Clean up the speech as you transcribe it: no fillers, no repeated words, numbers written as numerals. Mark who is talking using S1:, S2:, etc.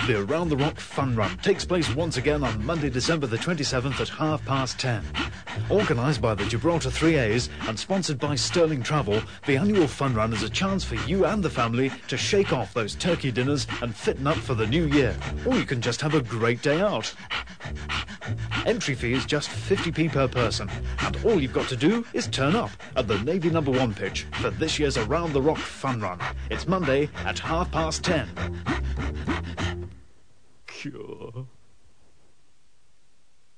S1: The Around the Rock Fun Run takes place once again on Monday, December the 27th at 10:30. Organised by the Gibraltar 3As and sponsored by Sterling Travel, the annual Fun Run is a chance for you and the family to shake off those turkey dinners and fitten up for the new year. Or you can just have a great day out. Entry fee is just 50p per person, and all you've got to do is turn up at the Navy No. 1 pitch for this year's Around the Rock Fun Run. It's Monday at 10:30.
S2: Cure.